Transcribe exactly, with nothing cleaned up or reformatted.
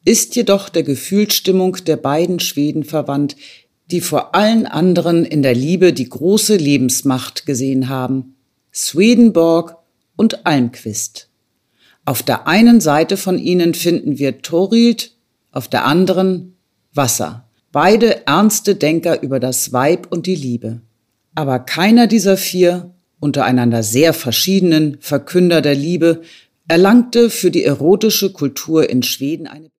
ist jedoch der Gefühlsstimmung der beiden Schweden verwandt, die vor allen anderen in der Liebe die große Lebensmacht gesehen haben: Swedenborg und Almqvist. Auf der einen Seite von ihnen finden wir Thorild, auf der anderen Vasa. Beide ernste Denker über das Weib und die Liebe. Aber keiner dieser vier, untereinander sehr verschiedenen Verkünder der Liebe, erlangte für die erotische Kultur in Schweden eine